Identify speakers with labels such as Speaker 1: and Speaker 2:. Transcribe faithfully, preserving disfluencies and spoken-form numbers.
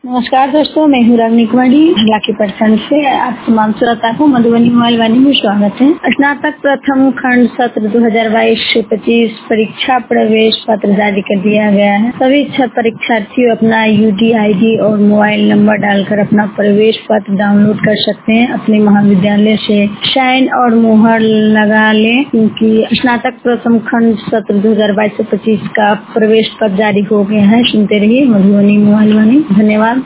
Speaker 1: नमस्कार दोस्तों, मैं हूँ रागनी कुमारी लाखी प्रखंड से। आप तमाम श्रोता को मधुबनी मोबाइल वाणी में स्वागत है। स्नातक प्रथम खंड सत्र दो हज़ार बाईस से पच्चीस परीक्षा प्रवेश पत्र जारी कर दिया गया है। सभी इच्छा परीक्षार्थी अपना यूडी आईडी और मोबाइल नंबर डालकर अपना प्रवेश पत्र डाउनलोड कर सकते हैं। अपने महाविद्यालय से साइन और मुहर लगा लें, क्योंकि स्नातक प्रथम खंड सत्र दो हज़ार बाईस से पच्चीस का प्रवेश पत्र जारी हो गया है। सुनते रहिए मधुबनी मोबाइल वाणी। धन्यवाद।